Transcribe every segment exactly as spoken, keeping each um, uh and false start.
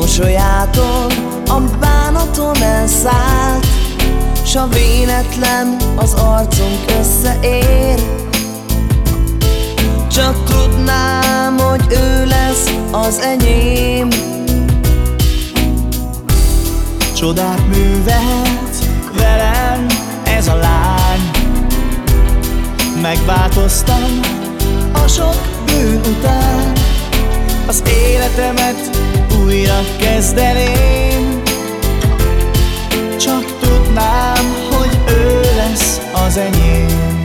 Mosolyától a bánatom elszállt, s a véletlen az arcunk összeér. Csak tudnám, hogy ő lesz az enyém. Csodát művelt velem ez a lány, megváltoztam a sok bűn után. Az életemet újra kezdeném, csak tudnám, hogy ő lesz az enyém.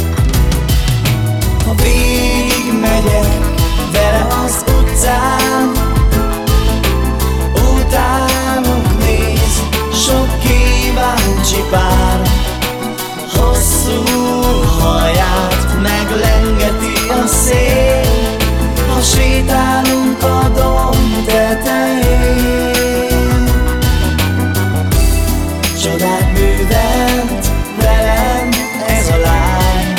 Ha végig megyek vele az utcán, utánunk néz sok kíváncsi pár. Hosszú haját meglengeti a szél, ha sétálunk a domb tetején. Csodát művelt velem ez a lány,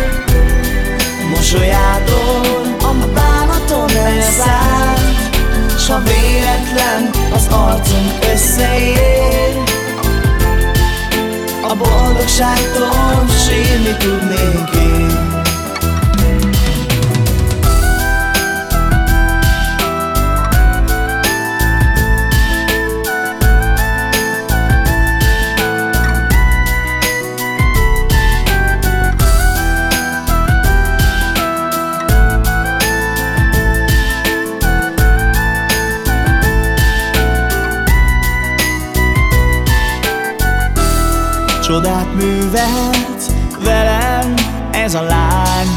mosolyától a bánatom elszállt, s ha véletlen az arcunk összeér, a boldogságtól sírni tudnék én. Csodát művelt velem ez a lány,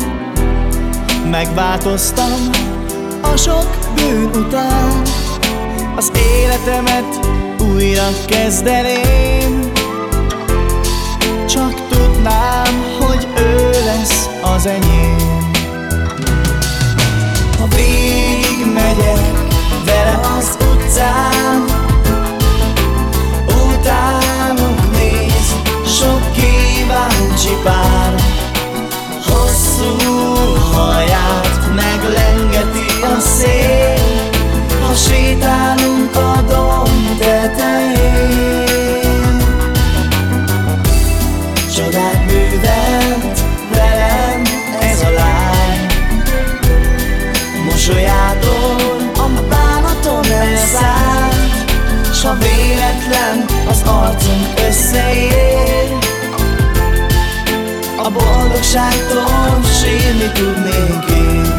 megváltoztam a sok bűn után. Az életemet újra kezdeném, csak tudnám, hogy ő lesz az enyém. Ha végig megyek vele az utcán, utánunk néz sok kíváncsi pár. Hosszú haját meglengeti a szél, ha sétálunk a domb tetején. Csodát művelt velem ez a lány, mosolyától a bánatom elszállt, s ha véletlen az arcunk összeér, a boldogságtól sírni tudnék én.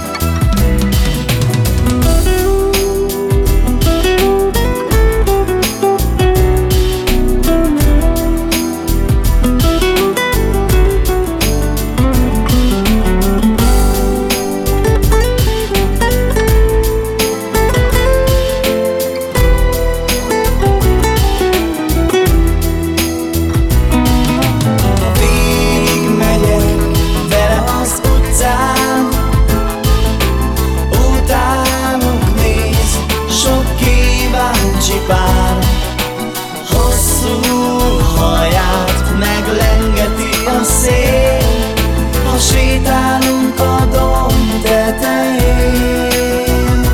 Pár. Hosszú haját meglengeti a szél, ha sétálunk a domb tetején.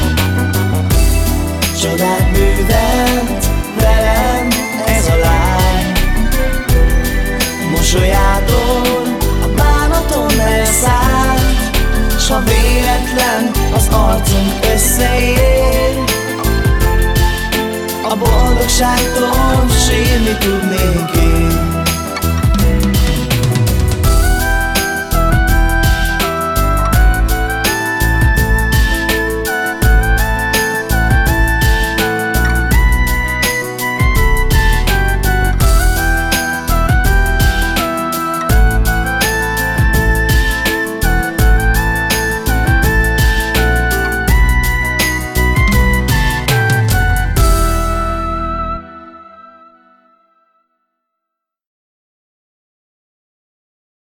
Csodát művelt velem ez a lány, mosolyától a bánatom elszállt, s ha véletlen az arcunk összeér, a boldogságtól sírni tudnék